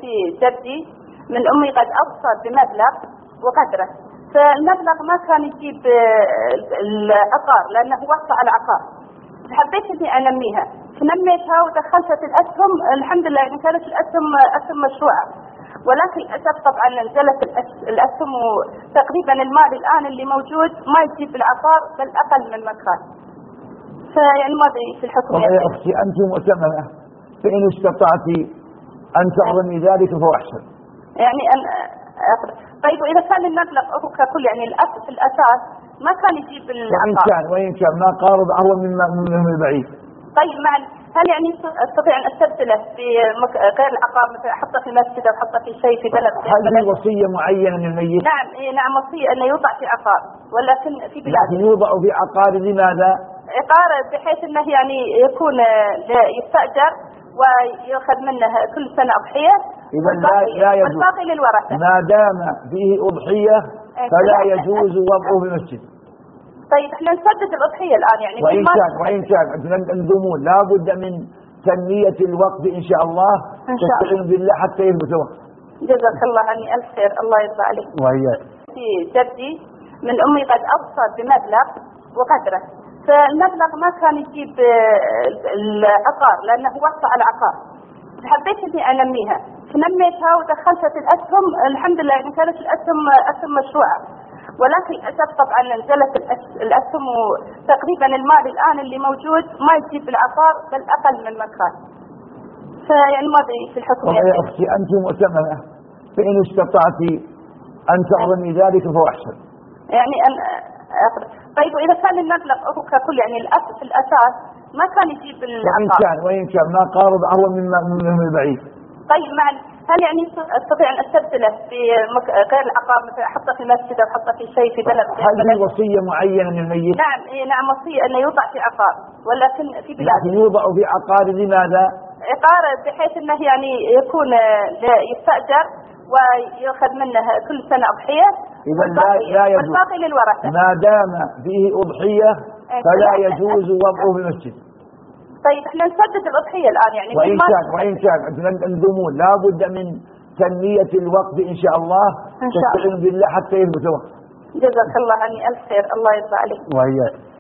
في جدي من أمي قد أوصى بمبلغ وقدره، فالمبلغ ما كان يجيب العقار لأنه وصى على العقار، حبيت إني أنميها فنميتها ودخلتها في الأسهم. الحمد لله يعني كانت الأسهم أسهم مشروعة، ولكن للأسف طبعا نزلت الأسهم وتقريبا المال الآن اللي موجود ما يجيب العقار بل أقل من مكان. فيعني ماذا في الحكم؟ والله يا أختي أنت مؤتمنة، فإن استطعت أن تعظمي ذلك فهو أحسن. يعني أن طيب وإذا كان المبلغ هو ككل يعني في الأساس ما كان يجيب العقار وإن كان ما قارب أهون من البعيد. طيب هل يعني استطيع ان استبدله في غير العقار، مثلا احطه في مسجد او احطه في شيء في بلد؟ هل في وصيه معينه للميت؟ نعم نعم وصيه انه يوضع في عقار، ولكن في بلاد يوضع في عقار. لماذا؟ عقار بحيث انه يعني يكون يستاجر ويؤخذ منه كل سنه اضحيه، والباقي للورثه. ما دام فيه اضحيه فلا يجوز وضعه في المسجد. طيب احنا نسدد الأضحية الآن يعني وإن كان الضمون لا بد من تنمية الوقت إن شاء الله، تستعين بالله حتى يثبت وقت. جزاك الله عني ألف خير، الله يرضى عليك. وإياك. في جدي من أمي قد أوصى بمبلغ وقدره، فالمبلغ ما كان يجيب العقار لأنه وصى على العقار، حبيت إني أنميها فنميتها ودخلتها في الأسهم. الحمد لله يعني كانت الأسهم أسهم مشروعة، ولكن للأسف طبعا نزلت الأسهم وتقريبا المال الآن اللي موجود ما يجيب العقار بل أقل من مكان. فيعني ماذا في الحكم؟ والله يا أختي أنت مؤتمنة، فإن استطعت أن تعظمي ذلك فهو أحسن. يعني أن طيب وإذا كان المبلغ هو ككل يعني في الأساس ما كان يجيب العقار وإن كان ما قارب أهون من البعيد. طيب هل يعني استطيع ان استبدله في غير العقار، مثلا احطه في مسجد او احطه في شيء في بلد؟ هل في وصيه معينه للميت؟ نعم وصيه انه يوضع في عقار، ولكن في بلاد يوضع في عقار. لماذا؟ عقار بحيث انه يعني يكون يستاجر ويؤخذ منه كل سنه اضحيه، والباقي للورثه. ما دام فيه اضحيه فلا يجوز وضعه في المسجد. طيب احنا نسدد الأضحية الآن يعني وإن كان الضمون لا بد من تنمية الوقت إن شاء الله، تستعين بالله حتى يثبت وقت. جزاك الله عني ألف خير، الله يرضى عليك. وإياك.